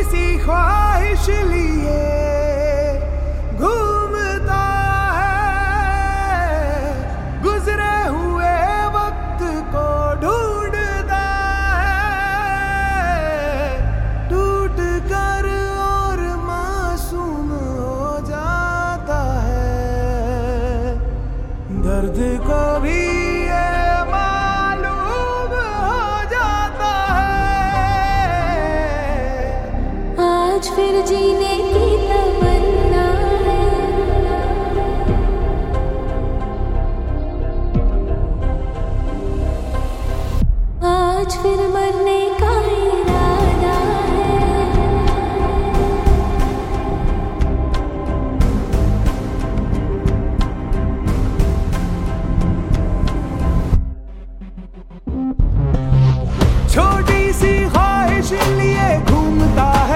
सी ख्वाहिश लिए घूमता है, गुजरे हुए वक्त को ढूंढता है, टूट कर और मासूम हो जाता है। दर्द को भी फिर जीने की तमन्ना है, आज फिर मरने का इरादा है। छोटी सी ख्वाहिश लिए घूमता है,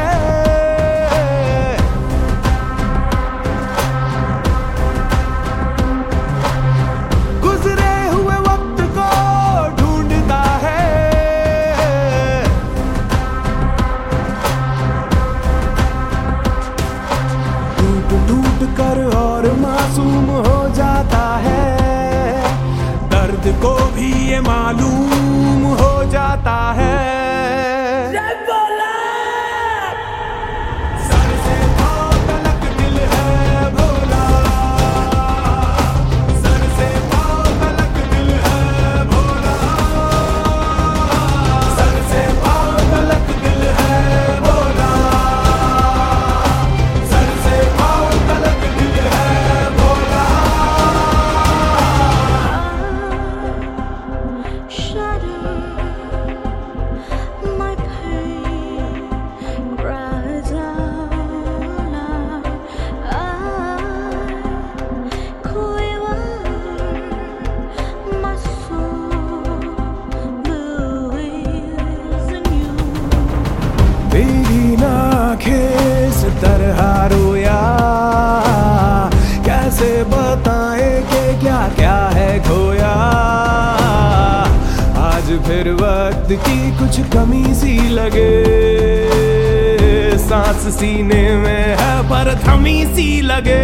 टूट कर और मासूम हो जाता है। दर्द को भी ये मालूम हो जाता है। सर से पांव तलक दिल है भोला, सर से पांव तलक दिल है भोला, सर से पांव तलक दिल है भोला, सर से पांव तलक दिल है भोला। तेरी आँखें से तरह रोया, कैसे बताए कि क्या क्या है खोया। आज फिर वक्त की कुछ कमी सी लगे, सांस सीने में है पर थमी सी लगे।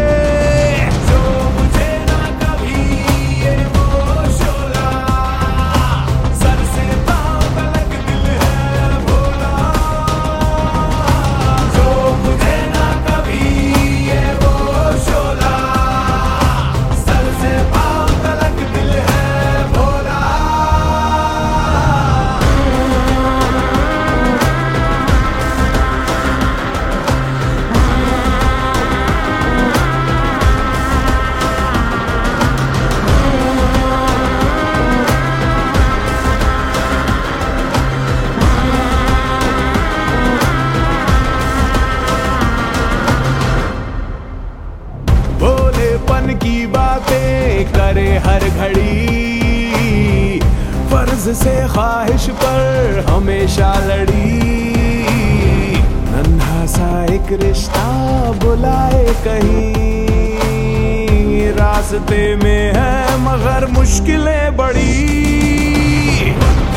भोलेपन की बातें करे हर घड़ी, फर्ज से ख्वाहिश पर हमेशा लड़ी। नन्हा सा एक रिश्ता बुलाए कहीं, रास्ते में है मगर मुश्किलें बड़ी।